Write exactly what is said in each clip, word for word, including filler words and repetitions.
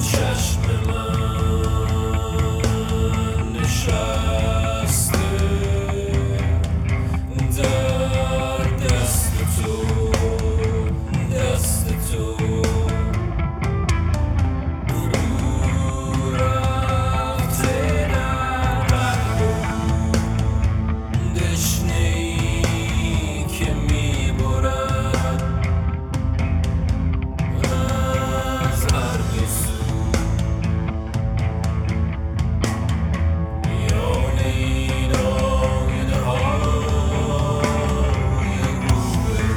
چشم من نشسته در دست تو، دست تو برو رفته در قلب دشنه‌ای که می‌برد از هر دو سو میان این آینه‌های روبرو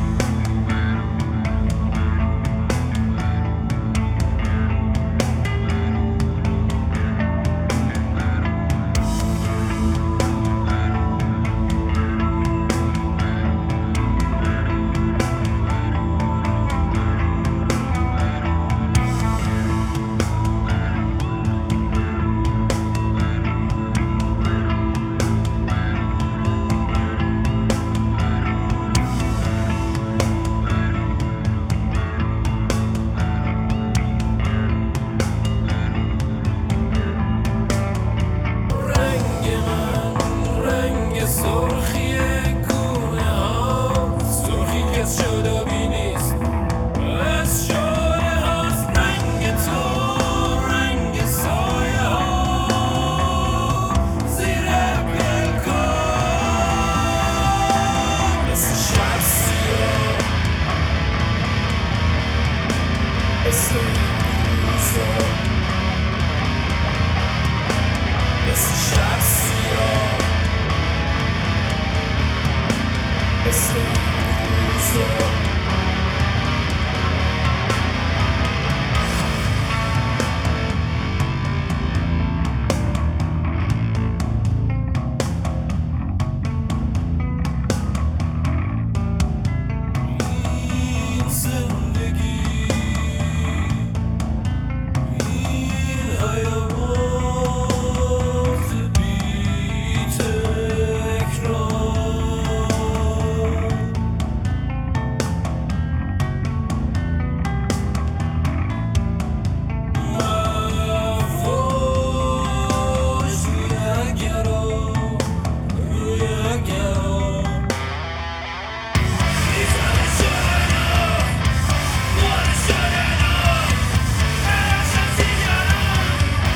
سرخی گونه ها، سرخی که از شادابی نیست، از شعله هاست. رنگ تو، رنگ سایه ها زیر پلکان، مثل شب سیاه، مثل روزا، مثل شب سیاه، مثل روزا. این زندگی، این حیات بی تکرار، مواج روی اگرا، روی اگرا میزنه شدنا، باره شدنا، برشن سیگران،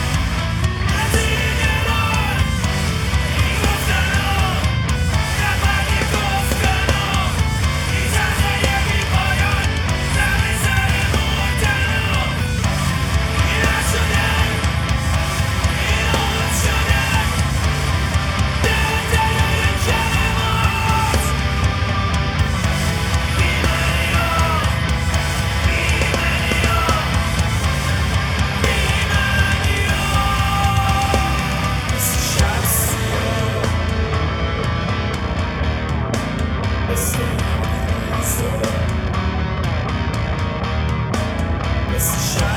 نزیگران این گفتنا، نفری گفتنا، این صحنه بی پایان، زمین سر موندنا. این نشده، این اون شده، در دلوی کلمات بیمنیا، بیمنیا، بیمنیا، مثل شب سیاه، مثل روزا، مثل شب